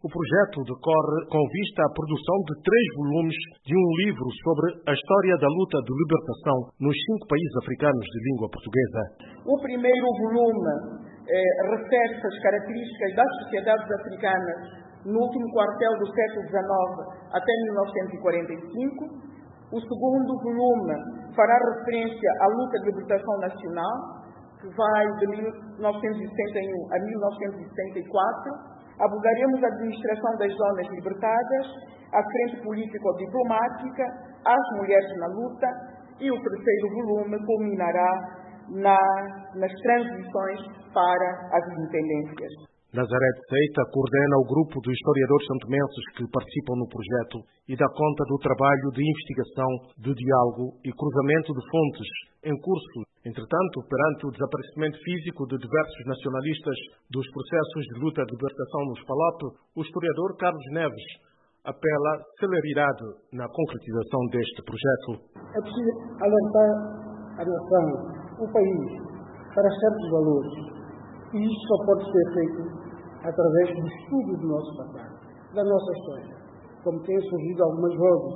O projeto decorre com vista à produção de 3 volumes de um livro sobre a história da luta de libertação nos 5 países africanos de língua portuguesa. O primeiro volume refere-se às características das sociedades africanas no último quartel do século XIX até 1945. O segundo volume fará referência à luta de libertação nacional, que vai de 1961 a 1964. Abordaremos a administração das zonas libertadas, a frente político-diplomática, as mulheres na luta, e o terceiro volume culminará nas transições para as independências. Nazaré de Seita coordena o grupo de historiadores santomenses que participam no projeto e dá conta do trabalho de investigação, de diálogo e cruzamento de fontes em curso. Entretanto, perante o desaparecimento físico de diversos nacionalistas dos processos de luta de libertação nos PALOP, o historiador Carlos Neves apela celeridade na concretização deste projeto. É preciso alertar a nação, o país, para certos valores. E isso só pode ser feito através do estudo do nosso passado, da nossa história. Como têm surgido algumas vozes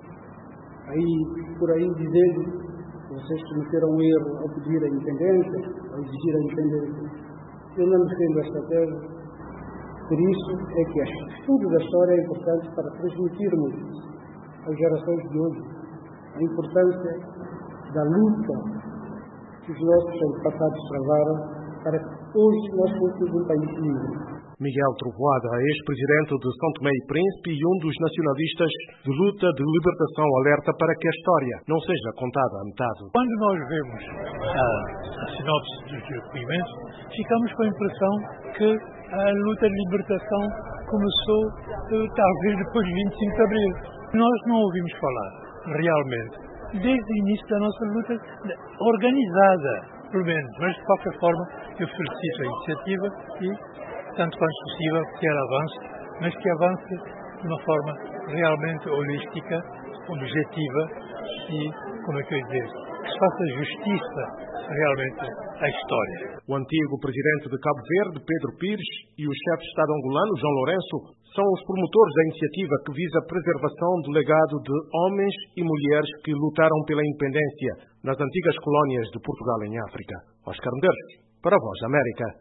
por aí dizendo que vocês cometeram um erro ao pedir a independência, ao exigir a independência. Eu não defendo esta tese. Por isso é que o estudo da história é importante para transmitirmos às gerações de hoje a importância da luta que os nossos antepassados travaram para que hoje nós fôssemos um país livre. Miguel Trovoada, ex-presidente de São Tomé e Príncipe e um dos nacionalistas de luta de libertação, alerta para que a história não seja contada à metade. Quando nós vemos a sinopse dos documentos, ficamos com a impressão que a luta de libertação começou talvez depois de 25 de abril. Nós não ouvimos falar, realmente, desde o início da nossa luta organizada, pelo menos. Mas, de qualquer forma, eu felicito a iniciativa e, tanto quanto possível, que ela avance, mas que avance de uma forma realmente holística, objetiva e, como é que eu ia dizer, que se faça justiça realmente à história. O antigo presidente de Cabo Verde, Pedro Pires, e o chefe de Estado angolano, João Lourenço, são os promotores da iniciativa que visa a preservação do legado de homens e mulheres que lutaram pela independência nas antigas colónias de Portugal em África. Oscar Medeiros, para a Voz da América.